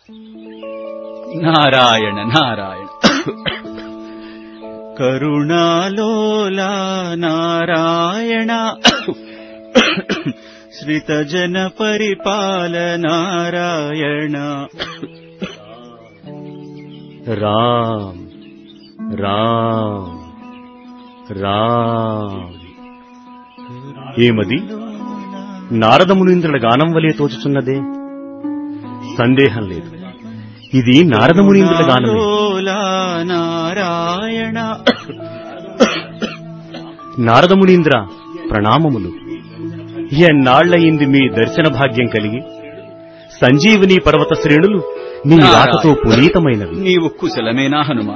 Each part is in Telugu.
నారాయణ నారాయణ. కరుణాలోలా నారాయణ, శ్రితజన పరిపాల నారాయణ. రామ్ రామ్ రామ్. ఏమది నారద మునీంద్రుల గానం వలె తోచుచున్నదే? సందేహం లేదు, ఇది నారద మునీంద్రుల గానమే. నారాయణ. నారద మునీంద్ర ప్రణామములు. ఎన్నాళ్లయింది మీ దర్శన భాగ్యం కలిగి. సంజీవని పర్వత శ్రేణులు నీ రాకతో పునీతమైనవి. నీవు కుశలమేనా హనుమ?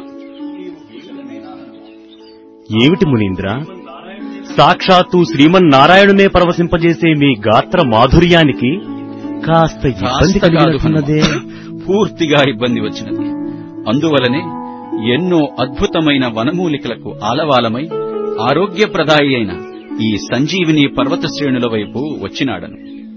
ఏమిటి మునీంద్ర, సాక్షాత్తు శ్రీమన్నారాయణునే పరవశింపజేసే మీ గాత్ర మాధుర్యానికి కాస్త ఇబ్బంది కలిగినదే? పూర్తిగా ఇబ్బంది వచ్చినది. అందువలనే ఎన్నో అద్భుతమైన వనమూలికలకు ఆలవాలమై ఆరోగ్యప్రదాయి అయిన ఈ సంజీవిని పర్వత శ్రేణుల వైపు వచ్చినాడను.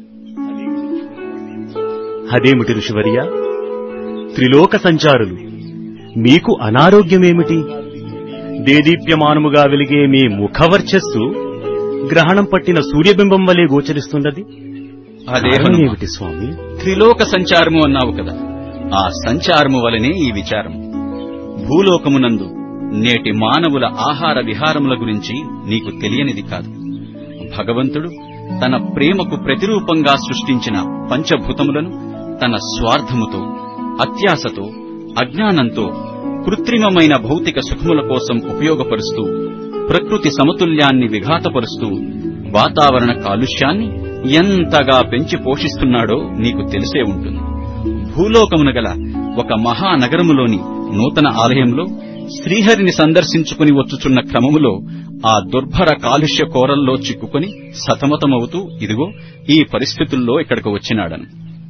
అదేమిటి ఋషివర్య, త్రిలోక సంచారులు, మీకు అనారోగ్యమేమిటి? దేదీప్యమానముగా వెలిగే మీ ముఖవర్చస్సు గ్రహణం పట్టిన సూర్యబింబం వలె గోచరిస్తున్నది. అదేమిటి స్వామి? త్రిలోక సంచారము అన్నావు కదా, ఆ సంచారము వలనే ఈ విచారం. భూలోకమునందు నేటి మానవుల ఆహార విహారముల గురించి నీకు తెలియనిది కాదు. భగవంతుడు తన ప్రేమకు ప్రతిరూపంగా సృష్టించిన పంచభూతములను తన స్వార్థముతో, అత్యాశతో, అజ్ఞానంతో కృత్రిమమైన భౌతిక సుఖముల కోసం ఉపయోగపరుస్తూ, ప్రకృతి సమతుల్యాన్ని విఘాతపరుస్తూ, వాతావరణ కాలుష్యాన్ని ఎంతగా పెంచి పోషిస్తున్నాడో నీకు తెలిసే ఉంటుంది. భూలోకమున గల ఒక మహానగరములోని నూతన ఆలయంలో శ్రీహరిని సందర్శించుకుని వచ్చుచున్న క్రమములో ఆ దుర్భర కాలుష్య కోరల్లో చిక్కుకుని సతమతమవుతూ ఇదిగో ఈ పరిస్థితుల్లో ఇక్కడికి వచ్చినాడను.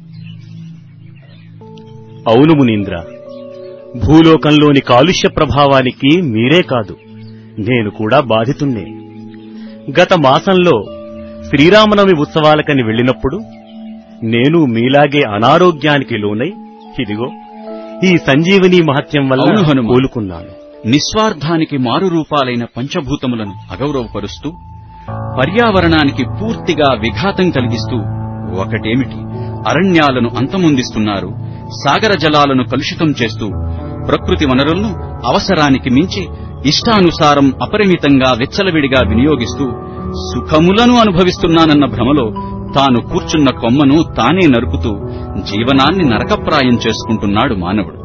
అవును మునీంద్ర, భూలోకంలోని కాలుష్య ప్రభావానికి మీరే కాదు, నేను కూడా బాధితున్నే. గత మాసంలో శ్రీరామనవమి ఉత్సవాలకని వెళ్లినప్పుడు నేను మీలాగే అనారోగ్యానికి లోనై ఇదిగో ఈ సంజీవని మహత్యం వల్ల కోలుకున్నాను. నిస్వార్థానికి మారు రూపాలైన పంచభూతములను అగౌరవపరుస్తూ, పర్యావరణానికి పూర్తిగా విఘాతం కలిగిస్తూ, ఒకటేమిటి అరణ్యాలను అంతమొందిస్తున్నారు, సాగర జలాలను కలుషితం చేస్తూ, ప్రకృతి వనరులను అవసరానికి మించి ఇష్టానుసారం అపరిమితంగా విచ్చలవిడిగా వినియోగిస్తూ, సుఖములను అనుభవిస్తున్నానన్న భ్రమలో తాను కూర్చున్న కొమ్మను తానే నరుకుతూ జీవనాన్ని నరకప్రాయం చేసుకుంటున్నాడు మానవుడు.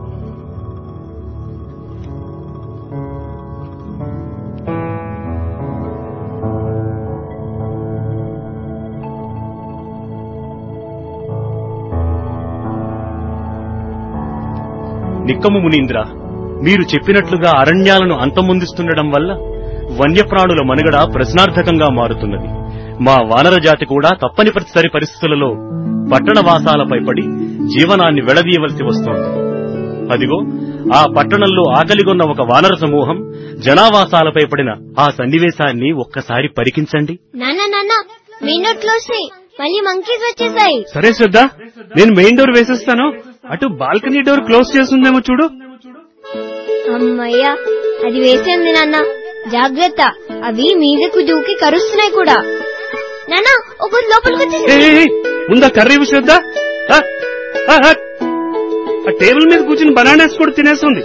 నిక్కము మునీంద్ర, మీరు చెప్పినట్లుగా అరణ్యాలను అంతమొందిస్తుండడం వల్ల వన్యప్రాణుల మనుగడ ప్రశ్నార్థకంగా మారుతున్నది. మా వానర జాతి కూడా తప్పనిసరి పరిస్థితులలో పట్టణవాసాలపై పడి జీవనాన్ని వెడదీయవలసి వస్తోంది. అదిగో ఆ పట్టణంలో ఆకలిగొన్న ఒక వానర సమూహం జనావాసాలపై పడిన ఆ సన్నివేశాన్ని ఒక్కసారి పరికించండి. సరే శ్రద్ధ, నేను మెయిన్ డోర్ వేసేస్తాను. అటు బాల్కనీ డోర్ క్లోజ్ చేస్తుందేమో చూడు. అమ్మయ్యా, అది వేసేంది నాన్న. జాగ్రత్త, అవి మీదకు దూకి కరుస్తున్నాయి కూడా. నాన్న, ఒక లోపలికి ముందా కర్రీ శ్రద్ధ. ఆ టేబుల్ మీద కూర్చుని బనానాస్ కూడా తినేస్తుంది.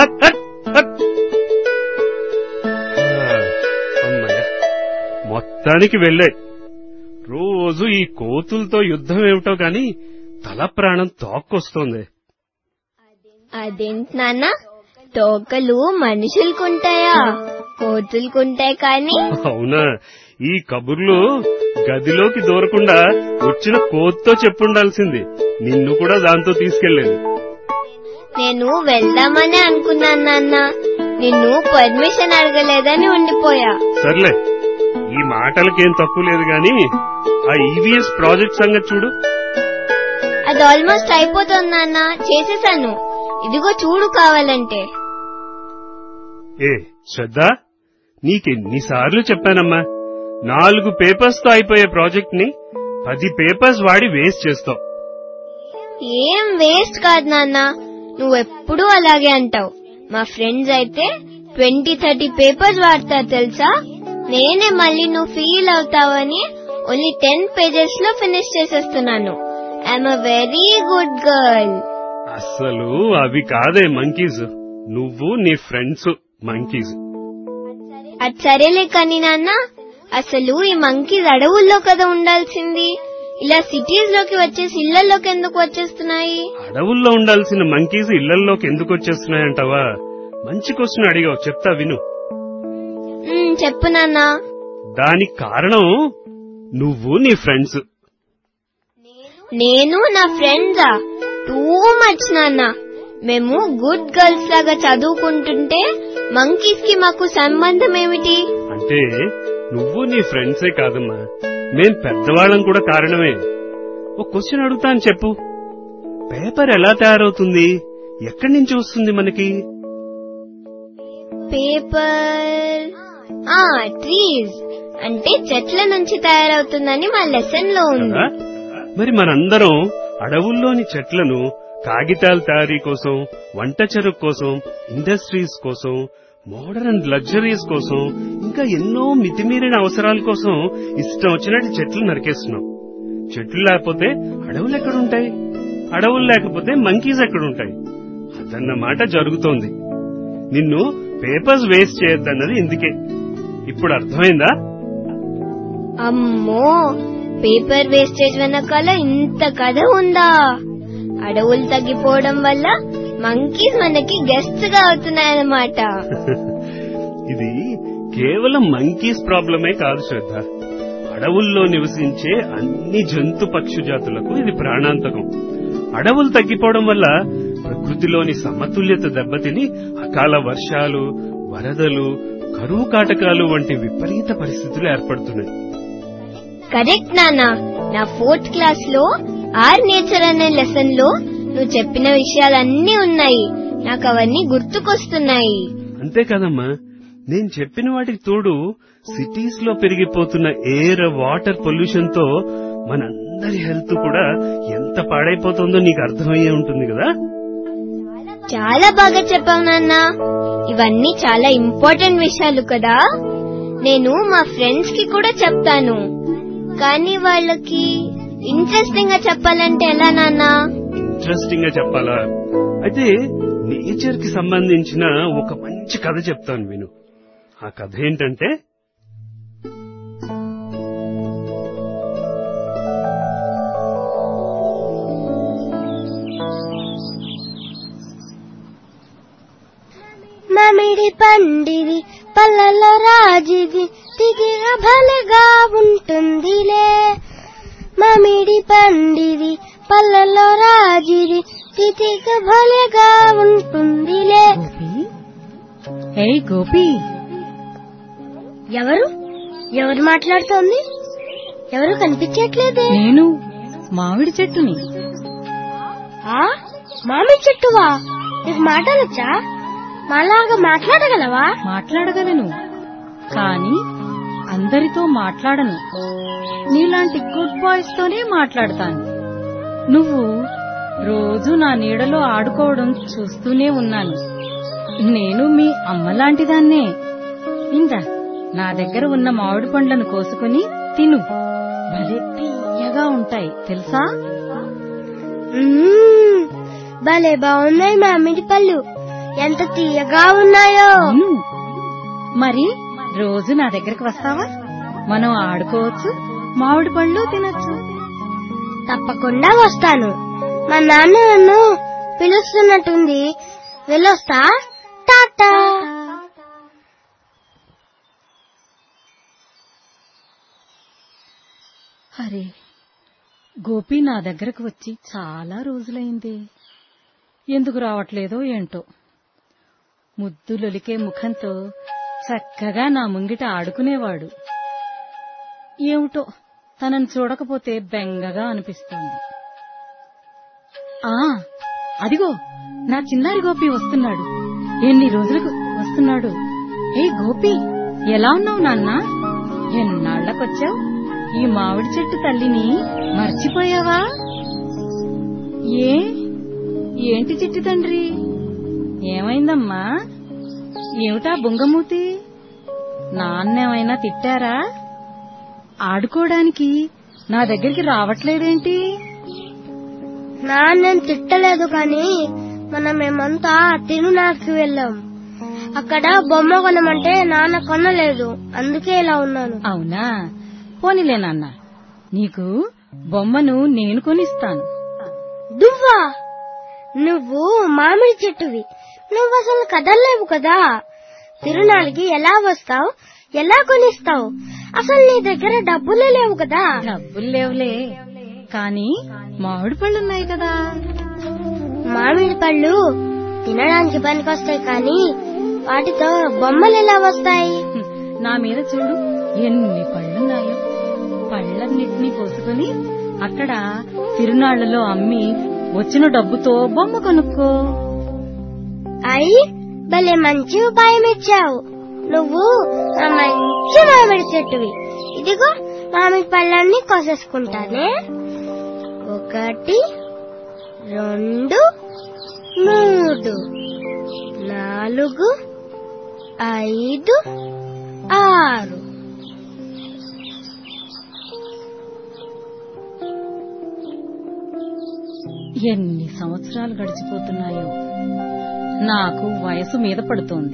అమ్మయ్యా, మొత్తానికి వెళ్ళాయి. రోజు ఈ కోతులతో యుద్ధం ఏమిటో గాని తల ప్రాణం తోక్కొస్తోంది. అదేంటి నాన్న, తోకలు మనుషులకుంటాయా, కోతులకుంటాయి కానీ? అవునా, ఈ కబుర్లు గదిలోకి దూరకుండా వచ్చిన కోతితో చెప్పుండాల్సింది. నిన్ను కూడా దాంతో తీసుకెళ్లేదు. నేను వెళ్దామని అనుకున్నాను నాన్న, నిన్ను పర్మిషన్ అడగలేదని ఉండిపోయా. సర్లే, ఈ మాటలకేం తప్పు లేదు గాని ఆ ఈవీఎస్ ప్రాజెక్ట్ సంగతి చూడు. అది ఆల్మోస్ట్ అయిపోతుంది నాన్న, చేసేసాను. ఇదిగో చూడు కావాలంటే. ఏ శ్రద్ధ, నీకెన్నిసార్లు చెప్పానమ్మా, 4 పేపర్స్ తో అయిపోయే ప్రాజెక్ట్ ని 10 పేపర్స్ వాడి వేస్ట్ చేస్తావు. ఏం వేస్ట్ కాదు నాన్న, నువ్వెప్పుడూ అలాగే అంటావు. మా ఫ్రెండ్స్ అయితే 20-30 పేపర్స్ వాడతారు తెలుసా. నేనే మళ్ళీ నువ్వు ఫీల్ అవుతావని ఓన్లీ 10 pages లో ఫినిష్ చేసేస్తున్నాను. I'm a very good girl. అసలు అవి కాదే మంకీస్, నువ్వు నీ ఫ్రెండ్స్ మంకీస్. అది సరేలే కానీ నాన్న, అసలు ఈ మంకీస్ అడవుల్లో కదా ఉండాల్సింది, ఇలా సిటీస్ లోకి వచ్చేసి ఇళ్లలోకి ఎందుకు వచ్చేస్తున్నాయి? అడవుల్లో ఉండాల్సిన మంకీస్ ఇళ్లల్లోకి ఎందుకు వచ్చేస్తున్నాయంటావా? మంచి క్వశ్చన్ అడిగావు, చెప్తా విను. చెప్పు నాన్న. దానికి కారణం నువ్వు నీ ఫ్రెండ్స్. నేను నా ఫ్రెండ్సా? టూ మచ్ నాన్న. మేము గుడ్ గర్ల్స్ లాగా చదువుకుంటుంటే మంకీస్ కి మాకు సంబంధం ఏమిటి? అంటే నువ్వు నీ ఫ్రెండ్సే కాదమ్మా, మేం పెద్దవాళ్ళం కూడా కారణమే. ఒక క్వశ్చన్ అడుగుతాను, చెప్పు. పేపర్ ఎలా తయారవుతుంది? ఎక్కడి నుంచి వస్తుంది మనకి? పేపర్ ట్రీస్ అంటే చెట్ల నుంచి తయారవుతుందని మా లెసన్ లో ఉంది. మరి మనందరం అడవుల్లోని చెట్లను కాగితాల తయారీ కోసం, వంట చెరుకు కోసం, ఇండస్ట్రీస్ కోసం, మోడర్న్ లగ్జరీస్ కోసం, ఇంకా ఎన్నో మితిమీరిన అవసరాల కోసం ఇష్టం వచ్చినట్టు చెట్లు నరికేస్తున్నాం. చెట్లు లేకపోతే అడవులు ఎక్కడుంటాయి? అడవులు లేకపోతే మంకీస్ ఎక్కడుంటాయి? అదన్నమాట జరుగుతోంది. నిన్ను పేపర్స్ వేస్ట్ చేయొద్దన్నది ఇందుకే. ఇప్పుడు అర్థమైందా? అమ్మో, పేపర్ వేస్టేజ్ వెనకాల ఇంత కథ ఉందా? అడవులు తగ్గిపోవడం వల్ల మంకీస్ మనకి గెస్ట్ గా అవుతున్నాయన్నమాట. ఇది కేవలం మంకీస్ ప్రాబ్లమే కాదు శ్రద్ధ, అడవుల్లో నివసించే అన్ని జంతు పక్షి జాతులకు ఇది ప్రాణాంతకం. అడవులు తగ్గిపోవడం వల్ల ప్రకృతిలోని సమతుల్యత దెబ్బతిని అకాల వర్షాలు, వరదలు, కరువు కాటకాలు వంటి విపరీత పరిస్థితులు ఏర్పడుతున్నాయి. కరెక్ట్ నాన్న. నా 4th క్లాస్ లో ఆర్ నేచర్ అనే లెసన్ లో నువ్వు చెప్పిన విషయాలన్నీ ఉన్నాయి. నాకు అవన్నీ గుర్తుకొస్తున్నాయి. అంతే కదమ్మా, నేను చెప్పిన వాటికి తోడు సిటీస్ లో పెరిగిపోతున్న ఎయిర్, వాటర్ పొల్యూషన్ తో మనందరి హెల్త్ కూడా ఎంత పాడైపోతుందో నీకు అర్థమయ్యే ఉంటుంది కదా. చాలా బాగా చెప్పావు నాన్న. ఇవన్నీ చాలా ఇంపార్టెంట్ విషయాలు కదా. నేను మా ఫ్రెండ్స్ కి కూడా చెప్తాను, కానీ వాళ్ళకి ఇంట్రెస్టింగ్ గా చెప్పాలంటే ఎలా నాన్న? ఇంట్రెస్టింగ్ గా చెప్పాలా? అయితే నేచర్ కి సంబంధించిన ఒక మంచి కథ చెప్తాను విను. ఆ కథ ఏంటంటే, మామిడి పండిది పళ్ళలో రాజిది తిగిగా భలేగా ఉంటుందిలే. మామిడి పండిది పళ్ళలో రాజిది తిగిగా భలేగా ఉంటుందిలే. ఏయ్ గోపి, ఎవరు మాట్లాడుతోంది? ఎవరు కనిపించట్లేదే. నేను మామిడి చెట్టుని. మామిడి చెట్టువా? నీకు మాటలొచ్చా? మాలాగా మాట్లాడగలవా? మాట్లాడగలను, కానీ అందరితో మాట్లాడను. నీలాంటి గుడ్ బాయ్స్ తోనే మాట్లాడతాను. నువ్వు రోజు నా నీడలో ఆడుకోవడం చూస్తూనే ఉన్నాను. నేను మీ అమ్మలాంటిదాన్నే. ఇందా, నా దగ్గర ఉన్న మామిడి పండ్లను కోసుకుని తిను. భలే తీయగా ఉంటాయి తెలుసా? భలే బాగున్నాయి మామిడి పళ్ళు, ఎంత తీయగా ఉన్నాయో. మరి రోజు నా దగ్గరకు వస్తావా? మనం ఆడుకోవచ్చు, మామిడి పళ్ళు తినొచ్చు. తప్పకుండా వస్తాను. మా నాన్న నన్ను పిలుస్తున్నట్టుంది, వెళ్ళొస్తా. టాటా. అరే, గోపి నా దగ్గరకు వచ్చి చాలా రోజులైంది. ఎందుకు రావట్లేదో ఏంటో. ముద్దులొలికే ముఖంతో చక్కగా నా ముంగిట ఆడుకునేవాడు. ఏమిటో తనను చూడకపోతే బెంగగా అనిపిస్తోంది. అదిగో నా చిన్నారి గోపి వస్తున్నాడు. ఎన్ని రోజులకు వస్తున్నాడు. ఏ గోపి, ఎలా ఉన్నావు నాన్నా? ఎన్నాళ్లకొచ్చావు? ఈ మామిడి చెట్టు తల్లిని మర్చిపోయావా? ఏ ఏమైంది తండ్రి? ఏమైందమ్మా? ఏమిటా బొంగమూతి? నాన్నేమైనా తిట్టారా? ఆడుకోవడానికి నా దగ్గరికి రావట్లేదేంటి? నాన్నేం తిట్టలేదు, కానీ మేమంతా తిరునాళ్ళకి వెళ్ళాం. అక్కడ బొమ్మ కొనమంటే నాన్న కొనలేదు, అందుకే ఇలా ఉన్నాను. అవునా? పోనీలే నాన్న, నీకు బొమ్మను నేను కొనిస్తాను. దువ్వా, నువ్వు మామిడి చెట్టువి, నువ్వు అసలు కదలలేవు కదా. తిరునాళ్ళకి ఎలా వస్తావు, ఎలా కొనిస్తావు? అసలు నీ దగ్గర డబ్బులే లేవు కదా. డబ్బులు లేవులే, కానీ మామిడి పళ్ళున్నాయి కదా. మామిడి పళ్ళు తినడానికి పనికొస్తాయి, కానీ వాటితో బొమ్మలు ఎలా వస్తాయి? నా మీద చూడు ఎన్ని పళ్ళున్నాయో. పళ్ళన్నిటినీ కోసుకుని అక్కడ తిరునాళ్లలో అమ్మి వచ్చిన డబ్బుతో బొమ్మ కొనుక్కో. అయ్యి, భలే మంచి ఉపాయం ఇచ్చావు. నువ్వు నా మంచి మామిడి చెట్టువి. ఇదిగో మామిడి పళ్ళన్నీ కోసేసుకుంటానే. 1 2 3 4 5 6. ఎన్ని సంవత్సరాలు గడిచిపోతున్నాయో. నాకు వయసు మీద పడుతోంది.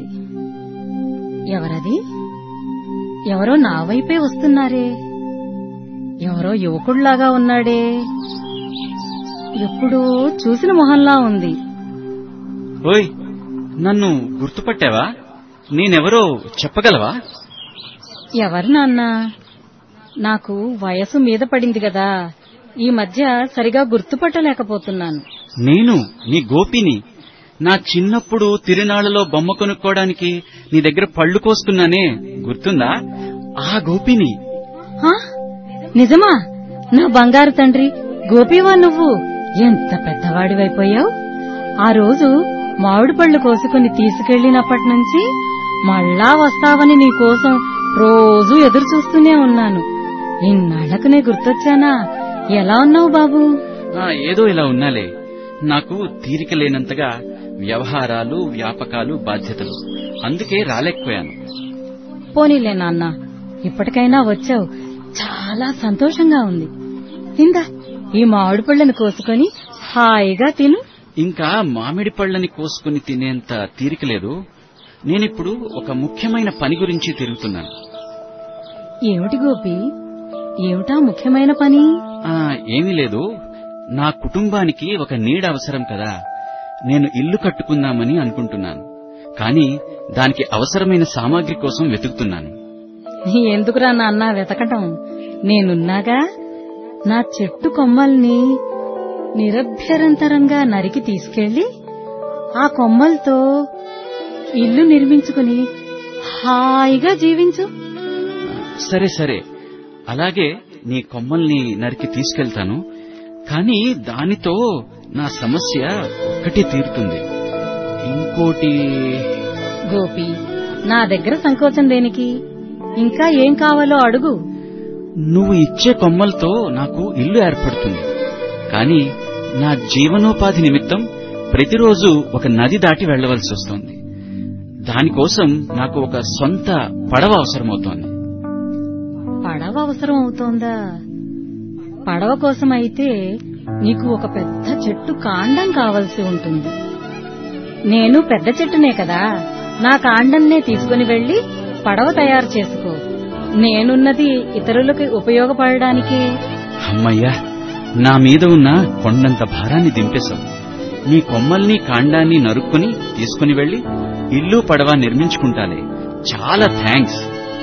ఎవరది? ఎవరో నా వైపే వస్తున్నారే. ఎవరో యువకుళ్లాగా ఉన్నాడే. ఎప్పుడో చూసిన మొహంలా ఉంది. ఓయ్, నన్ను గుర్తుపట్టావా? నేనెవరో చెప్పగలవా? ఎవరు నాన్నా? నాకు వయసు మీద పడింది కదా, ఈ మధ్య సరిగా గుర్తుపట్టలేకపోతున్నాను. నేను నీ గోపిని. నా చిన్నప్పుడు తిరునాళ్లలో బొమ్మ కొనుక్కోవడానికి నీ దగ్గర పళ్ళు కోసుకున్నానే, గుర్తుందా? ఆ గోపిని. నిజమా? నా బంగారు తండ్రి, గోపివా నువ్వు? ఎంత పెద్దవాడివైపోయావు. ఆ రోజు మామిడి పళ్ళు కోసుకుని తీసుకెళ్లినప్పటి నుంచి మళ్ళా వస్తావని నీకోసం రోజూ ఎదురు చూస్తూనే ఉన్నాను. ఇన్నాళ్లకు నే గుర్తొచ్చానా? ఎలా ఉన్నావు బాబు? ఏదో ఇలా ఉన్నాలే. నాకు తీరిక లేనంతగా వ్యవహారాలు, వ్యాపకాలు, బాధ్యతలు, అందుకే రాలేకపోయాను. పోనీలే నాన్న, ఇప్పటికైనా వచ్చావు, చాలా సంతోషంగా ఉంది. ఇందా ఈ మామిడి పళ్ళని కోసుకొని హాయిగా తిను. ఇంకా మామిడి పళ్ళని కోసుకుని తినేంత తీరిక లేదు. నేనిప్పుడు ఒక ముఖ్యమైన పని గురించి తిరుగుతున్నాను. ఏమిటి గోపి? ఏమిటా ముఖ్యమైన పని? ఏమీ లేదు. నా కుటుంబానికి ఒక నీడ అవసరం కదా. నేను ఇల్లు కట్టుకుందామని అనుకుంటున్నాను, కానీ దానికి అవసరమైన సామాగ్రి కోసం వెతుకుతున్నాను. ఎందుకురా నాన్న వెతకటం? నేనున్నాగా. నా చెట్టు కొమ్మల్ని నిరభ్యంతరంగా నరికి తీసుకెళ్లి ఆ కొమ్మలతో ఇల్లు నిర్మించుకుని హాయిగా జీవించు. సరే సరే, అలాగే నీ కొమ్మల్ని నరికి తీసుకెళ్తాను. కానీ దానితో నా సమస్య ఒక్కటే తీరుతుంది. ఇంకోటి. గోపి, నా దగ్గర సంకోచం దేనికి? ఇంకా ఏం కావాలో అడుగు. నువ్వు ఇచ్చే కొమ్మలతో నాకు ఇల్లు ఏర్పడుతుంది, కానీ నా జీవనోపాధి నిమిత్తం ప్రతిరోజు ఒక నది దాటి వెళ్లవలసి వస్తోంది. దానికోసం నాకు ఒక సొంత పడవ అవసరమవుతోంది. పడవ అవసరం అవుతోందా? పడవ కోసం అయితే నీకు ఒక పెద్ద చెట్టు కాండం కావలసి ఉంటుంది. నేను పెద్ద చెట్టునే కదా, నా కాండంనే తీసుకుని వెళ్లి పడవ తయారు చేసుకో. నేనున్నది ఇతరులకు ఉపయోగపడడానికి. అమ్మయ్యా, నా మీద ఉన్న కొండంత భారాన్ని దింపేశావు. నీ కొమ్మల్ని కాండాన్ని నరుక్కుని తీసుకుని వెళ్లి ఇల్లు పడవ నిర్మించుకుంటాలే. చాలా థ్యాంక్స్.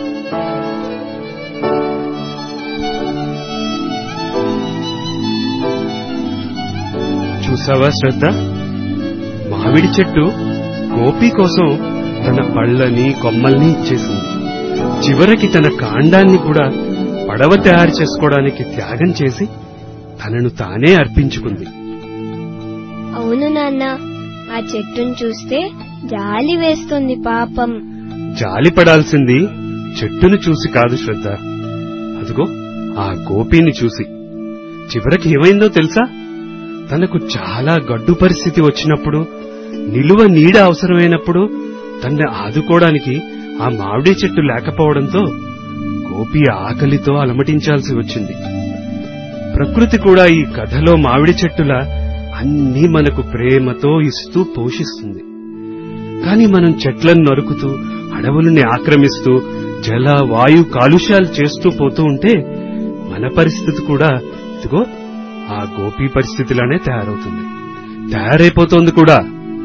చూసావా శ్రద్ధ, మామిడి చెట్టు గోపి కోసం తన పళ్ళని కొమ్మల్ని ఇచ్చేసింది. చివరికి తన కాండాన్ని కూడా పడవ తయారు చేసుకోవడానికి త్యాగం చేసి తనను తానే అర్పించుకుంది. అవును నాన్న, ఆ చెట్టును చూస్తే జాలి వేస్తుంది. పాపం. జాలి పడాల్సింది చెట్టును చూసి కాదు శ్రద్ధ, అదిగో ఆ గోపిని చూసి. చివరికి ఏమైందో తెలుసా? తనకు చాలా గడ్డు పరిస్థితి వచ్చినప్పుడు, నిలువ నీడ అవసరమైనప్పుడు తన్ని ఆదుకోవడానికి ఆ మామిడి చెట్టు లేకపోవడంతో గోపి ఆకలితో అలమటించాల్సి వచ్చింది. ప్రకృతి కూడా ఈ కథలో మామిడి చెట్టులా అన్నీ మనకు ప్రేమతో ఇస్తూ పోషిస్తుంది. కాని మనం చెట్లను నరుకుతూ, అడవులని ఆక్రమిస్తూ, జల వాయు కాలుష్యాలు చేస్తూ పోతూ ఉంటే మన పరిస్థితి కూడా ఇదిగో ఆ గోపి పరిస్థితిలానే తయారైపోతోంది కూడా.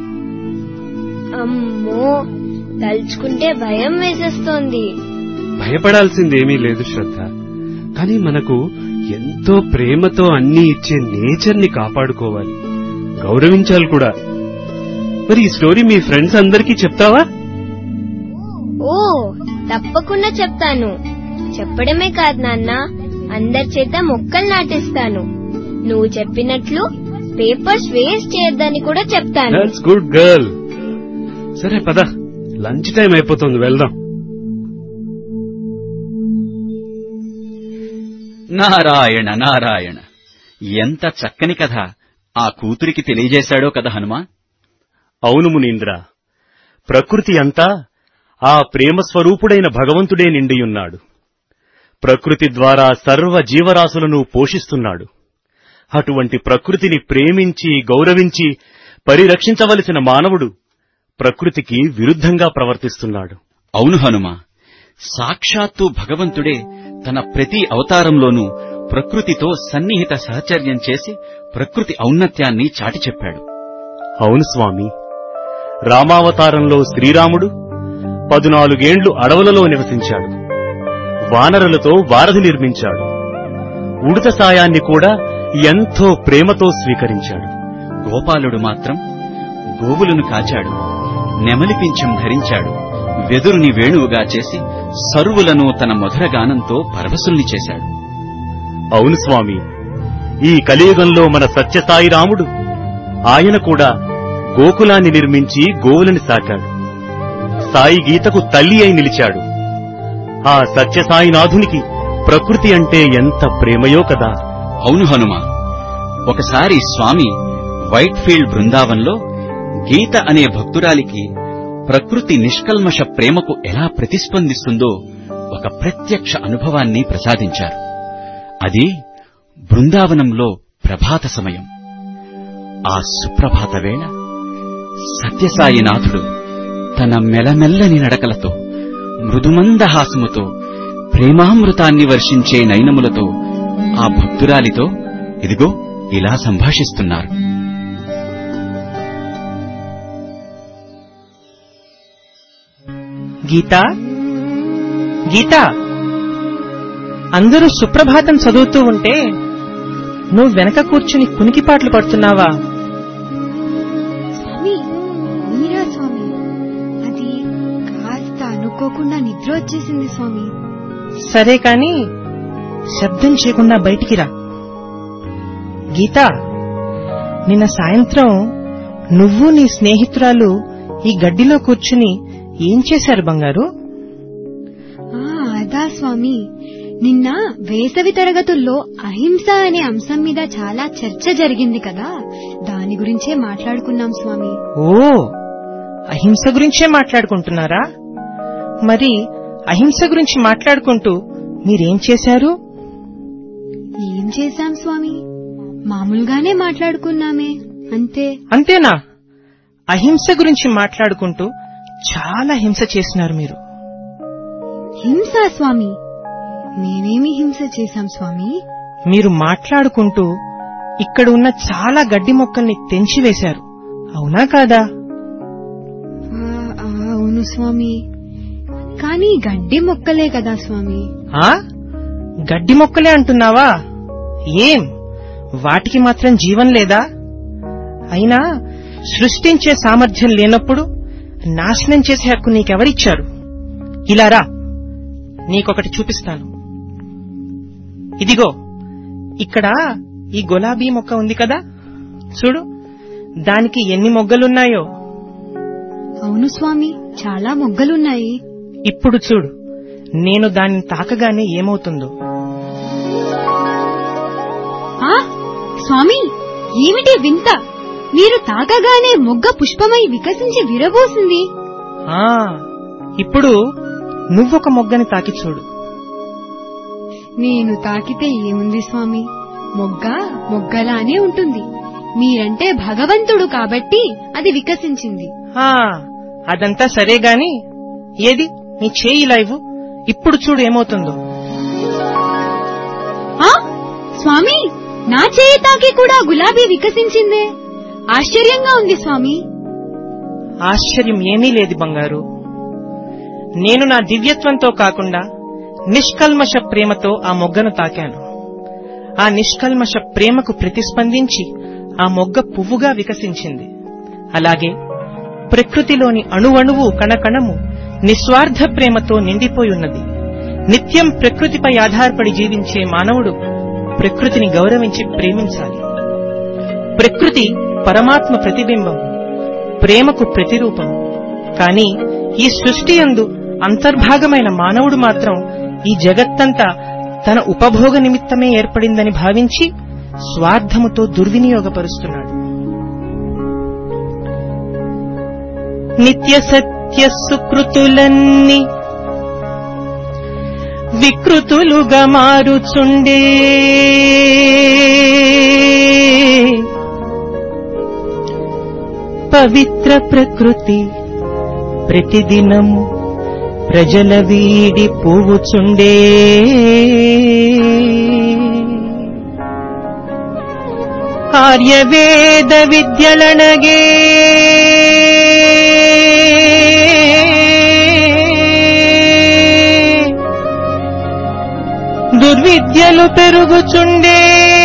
అమ్మో, తలుచుకుంటే భయం వేసేస్తోంది. భయపడాల్సిందేమీ లేదు శ్రద్ధ. కానీ మనకు ఎంతో ప్రేమతో అన్నీ ఇచ్చే నేచర్ ని కాపాడుకోవాలి, గౌరవించాలి కూడా. మరి ఈ స్టోరీ మీ ఫ్రెండ్స్ అందరికీ చెప్తావా? ఓ, తప్పకుండా చెప్తాను. చెప్పడమే కాదు నాన్న, అందరి చేత మొక్కలు నాటిస్తాను. నువ్వు చెప్పినట్లు పేపర్స్ వేస్ట్ చేయొద్దని కూడా చెప్తాను. That's good girl. సరే పద, లంచ్ టైం అయిపోతుంది, వెళ్దాం. నారాయణ నారాయణ, ఎంత చక్కని కథ ఆ కూతురికి తెలియజేశాడో కదా హనుమా. అవును మునీంద్ర, ప్రకృతి అంతా ఆ ప్రేమ స్వరూపుడైన భగవంతుడే నిండియున్నాడు. ప్రకృతి ద్వారా సర్వ జీవరాశులను పోషిస్తున్నాడు. అటువంటి ప్రకృతిని ప్రేమించి గౌరవించి పరిరక్షించవలసిన మానవుడు ప్రకృతికి విరుద్ధంగా ప్రవర్తిస్తున్నాడు. అవును హనుమా, సాక్షాత్తు భగవంతుడే తన ప్రతి అవతారంలోనూ ప్రకృతితో సన్నిహిత సహచర్యం చేసి ప్రకృతి ఔన్నత్యాన్ని చాటి చెప్పాడు. అవును స్వామి, రామావతారంలో శ్రీరాముడు 14 ఏళ్లు అడవులలో నివసించాడు. వానరులతో వారధి నిర్మించాడు. ఉడత సాయాన్ని కూడా ఎంతో ప్రేమతో స్వీకరించాడు. గోపాలుడు మాత్రం గోవులను కాచాడు, నెమలి పింఛం ధరించాడు, వెదురుని వేణువుగా చేసి సర్వులను తన మధుర గానంతో పరవశుల్ని చేశాడు. అవును స్వామి, ఈ కలియుగంలో మన సత్యసాయి రాముడు, ఆయన కూడా గోకులాన్ని నిర్మించి గోవులని సాకాడు. సాయి గీతకు తల్లి అయి నిలిచాడు. ఆ సత్యసాయినాథునికి ప్రకృతి అంటే ఎంత ప్రేమయో కదా. అవును హనుమ, ఒకసారి స్వామి వైట్ ఫీల్డ్ బృందావన్లో గీత అనే భక్తురాలికి ప్రకృతి నిష్కల్మష ప్రేమకు ఎలా ప్రతిస్పందిస్తుందో ఒక ప్రత్యక్ష అనుభవాన్ని ప్రసాదించారు. అది బృందావనంలో ప్రభాత సమయం. ఆ సుప్రభాత వేళ సత్యసాయినాథుడు తన మెలమెల్లని నడకలతో, మృదుమందహాసముతో, ప్రేమామృతాన్ని వర్షించే నయనములతో ఆ భక్తురాలితో ఇదిగో ఇలా సంభాషిస్తున్నారు. గీతా, గీతా, అందరూ సుప్రభాతం చదువుతూ ఉంటే నువ్వు వెనక కూర్చుని కునికిపాట్లు పడుతున్నావా? స్వామి, మీరా స్వామి, అది కాస్త అనుకోకుండా నిద్ర వచ్చేసింది స్వామి. సరే కాని శబ్దం చేయకుండా బయటికి రా. గీతా, నిన్న సాయంత్రం నువ్వు నీ స్నేహితురాలు ఈ గడ్డిలో కూర్చుని ఏం చేశారు బంగారు? అదా స్వామి, నిన్న వేసవి తరగతుల్లో అహింస అనే అంశం మీద చాలా చర్చ జరిగింది కదా, దాని గురించే మాట్లాడుకున్నాం స్వామి. ఓ, అహింస గురించే మాట్లాడుకుంటున్నారా? మరి అహింస గురించి మాట్లాడుకుంటూ మీరేం చేశారు? ఏం చేశాం స్వామి, మామూలుగానే మాట్లాడుకున్నామే, అంతే. అంతేనా? అహింస గురించి మాట్లాడుకుంటూ చాలా హింస చేసినారు మీరు. హింస స్వామి? మేమేమి హింస చేశాం స్వామి? మీరు మాట్లాడుకుంటూ ఇక్కడ ఉన్న చాలా గడ్డి మొక్కల్ని తెంచివేశారు, అవునా కాదా? అవును స్వామి, కానీ గడ్డి మొక్కలే కదా స్వామి. గడ్డి మొక్కలే అంటున్నావా? ఏం, వాటికి మాత్రం జీవం లేదా? అయినా సృష్టించే సామర్థ్యం లేనప్పుడు నాశనం చేసే హక్కు నీకెవరిచ్చారు? ఇలా రా, నీకొకటి చూపిస్తాను. ఇదిగో, ఇక్కడ ఈ గులాబీ మొక్క ఉంది కదా, చూడు, దానికి ఎన్ని మొగ్గలున్నాయో. అవును స్వామి, చాలా మొగ్గలున్నాయి. ఇప్పుడు చూడు, నేను దాన్ని తాకగానే ఏమవుతుందో. స్వామి, ఏమిటి వింత? మీరు తాకగానే మొగ్గ పుష్పమై వికసించి విరబోసింది. ఇప్పుడు నువ్వొక మొగ్గని తాకి చూడు. నేను తాకితే ఏముంది స్వామి, మొగ్గ మొగ్గలానే ఉంటుంది. మీరంటే భగవంతుడు కాబట్టి అది వికసించింది. అదంతా సరే గాని ఏది నీ చేయి లైవ్, ఇప్పుడు చూడు ఏమవుతుందో. స్వామి, నా చేయి తాకి కూడా గులాబీ వికసించిందే. ఆశ్చర్యంగా ఉంది స్వామి. ఆశ్చర్యం ఏమీ లేదు బంగారు. నేను నా దివ్యత్వంతో కాకుండా నిష్కల్మష ప్రేమతో ఆ మొగ్గను తాకాను. ఆ నిష్కల్మష ప్రేమకు ప్రతిస్పందించి ఆ మొగ్గ పువ్వుగా వికసించింది. అలాగే ప్రకృతిలోని అణువణువు కణకణము నిస్వార్థ ప్రేమతో నిండిపోయి ఉన్నది. నిత్యం ప్రకృతిపై ఆధారపడి జీవించే మానవుడు ప్రకృతిని గౌరవించి ప్రేమించాలి. ప్రకృతి పరమాత్మ ప్రతిబింబం, ప్రేమకు ప్రతిరూపం. కాని ఈ సృష్టి యందు అంతర్భాగమైన మానవుడు మాత్రం ఈ జగత్తంతా తన ఉపభోగ నిమిత్తమే ఏర్పడిందని భావించి స్వార్థముతో దుర్వినియోగపరుస్తున్నాడు. నిత్య సత్య సుకృతులన్నీ వికృతులుగా మారుచుండే, పవిత్ర ప్రకృతి ప్రతిదినము ప్రజల వీడి పోవుచుండే. ఆర్యవేద విద్యలనగే దుర్విద్యలు పెరుగుచుండే.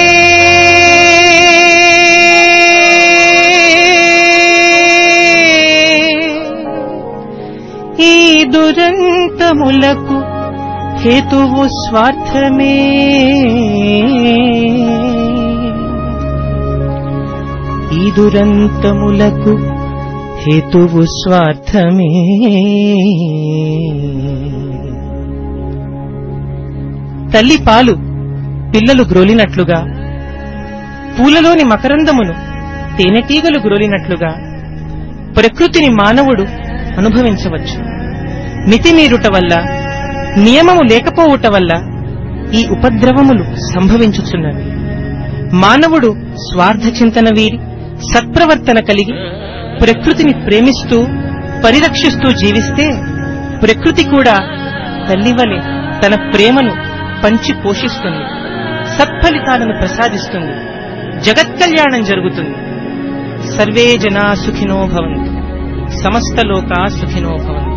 ఈ దురంతములకు హేతువు స్వార్థమే. ఈ దురంతములకు హేతువు స్వార్థమే. తల్లి పాలు పిల్లలు గ్రోలినట్లుగా, పూలలోని మకరందమును తేనెటీగలు గ్రోలినట్లుగా ప్రకృతిని మానవుడు అనుభవించవచ్చు. మితిమీరుట వల్ల, నియమము లేకపోవుట వల్ల ఈ ఉపద్రవములు సంభవించుచున్నవి. మానవుడు స్వార్థ చింతన వీడి సత్ప్రవర్తన కలిగి ప్రకృతిని ప్రేమిస్తూ పరిరక్షిస్తూ జీవిస్తే ప్రకృతి కూడా తల్లివలె తన ప్రేమను పంచి పోషిస్తుంది, సత్ఫలితాలను ప్రసాదిస్తుంది, జగత్కల్యాణం జరుగుతుంది. సర్వే జనా సుఖినో భవంతు, సమస్త లోకా సుఖినో భవంతు.